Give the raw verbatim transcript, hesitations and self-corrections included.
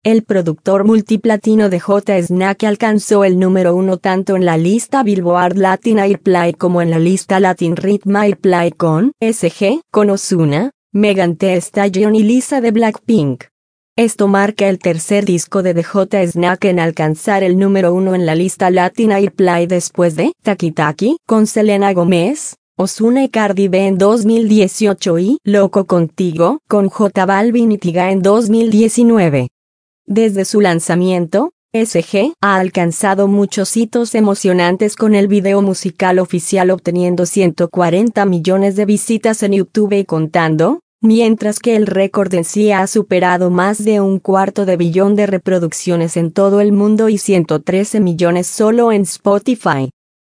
El productor multiplatino de J Snake alcanzó el número uno tanto en la lista Billboard Latin Airplay como en la lista Latin Rhythm Airplay con S G, con Ozuna, Megan Thee Stallion y Lisa de Blackpink. Esto marca el tercer disco de The J Snake en alcanzar el número uno en la lista Latin Airplay después de Taki Taki con Selena Gomez, Ozuna y Cardi B en dos mil dieciocho y Loco Contigo con J Balvin y Tyga en dos mil diecinueve. Desde su lanzamiento, S G ha alcanzado muchos hitos emocionantes con el video musical oficial obteniendo ciento cuarenta millones de visitas en YouTube y contando, mientras que el récord en sí ha superado más de un cuarto de billón de reproducciones en todo el mundo y ciento trece millones solo en Spotify.